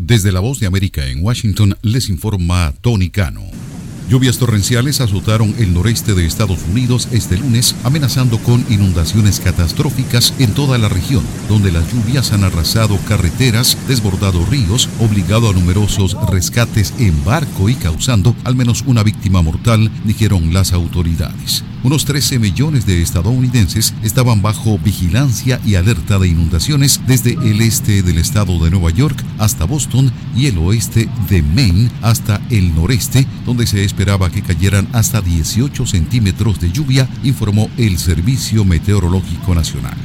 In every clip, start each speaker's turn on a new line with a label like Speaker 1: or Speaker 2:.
Speaker 1: Desde La Voz de América en Washington les informa Tony Cano. Lluvias torrenciales azotaron el noreste de Estados Unidos este lunes, amenazando con inundaciones catastróficas en toda la región, donde las lluvias han arrasado carreteras, desbordado ríos, obligado a numerosos rescates en barco y causando al menos una víctima mortal, dijeron las autoridades. Unos 13 millones de estadounidenses estaban bajo vigilancia y alerta de inundaciones desde el este del estado de Nueva York hasta Boston y el oeste de Maine hasta el noreste, donde se esperaba que cayeran hasta 18 centímetros de lluvia, informó el Servicio Meteorológico Nacional.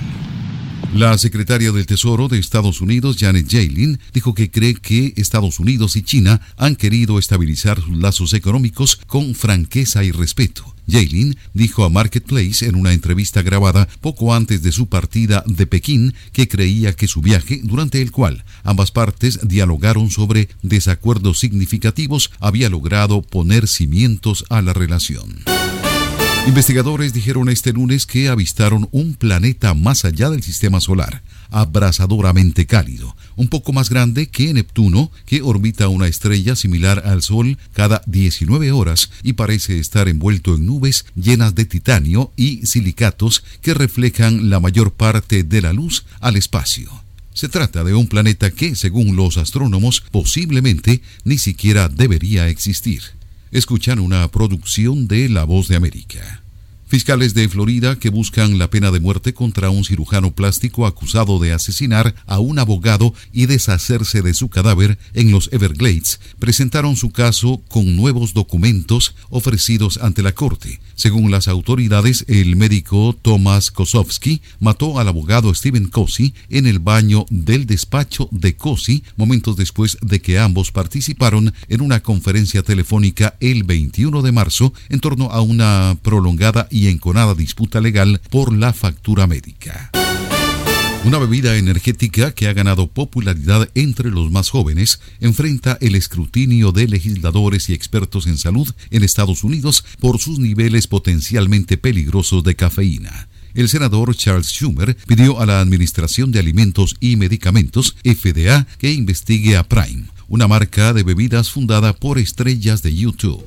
Speaker 1: La secretaria del Tesoro de Estados Unidos, Janet Yellen, dijo que cree que Estados Unidos y China han querido estabilizar sus lazos económicos con franqueza y respeto. Yellen dijo a Marketplace en una entrevista grabada poco antes de su partida de Pekín que creía que su viaje, durante el cual ambas partes dialogaron sobre desacuerdos significativos, había logrado poner cimientos a la relación. Investigadores dijeron este lunes que avistaron un planeta más allá del sistema solar, abrasadoramente cálido, un poco más grande que Neptuno, que orbita una estrella similar al Sol cada 19 horas y parece estar envuelto en nubes llenas de titanio y silicatos que reflejan la mayor parte de la luz al espacio. Se trata de un planeta que, según los astrónomos, posiblemente ni siquiera debería existir. Escuchan una producción de La Voz de América. Fiscales de Florida que buscan la pena de muerte contra un cirujano plástico acusado de asesinar a un abogado y deshacerse de su cadáver en los Everglades presentaron su caso con nuevos documentos ofrecidos ante la corte. Según las autoridades, el médico Thomas Kosofsky mató al abogado Stephen Cossey en el baño del despacho de Cossey momentos después de que ambos participaron en una conferencia telefónica el 21 de marzo en torno a una prolongada y enconada disputa legal por la factura médica. Una bebida energética que ha ganado popularidad entre los más jóvenes enfrenta el escrutinio de legisladores y expertos en salud en Estados Unidos por sus niveles potencialmente peligrosos de cafeína. El senador Charles Schumer pidió a la Administración de Alimentos y Medicamentos, FDA, que investigue a Prime, una marca de bebidas fundada por estrellas de YouTube.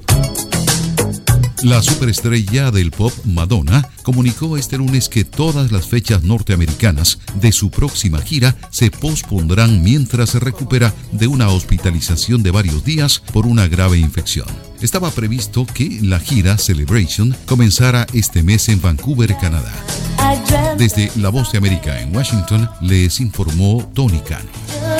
Speaker 1: La superestrella del pop Madonna comunicó este lunes que todas las fechas norteamericanas de su próxima gira se pospondrán mientras se recupera de una hospitalización de varios días por una grave infección. Estaba previsto que la gira Celebration comenzara este mes en Vancouver, Canadá. Desde La Voz de América en Washington les informó Tony Cano.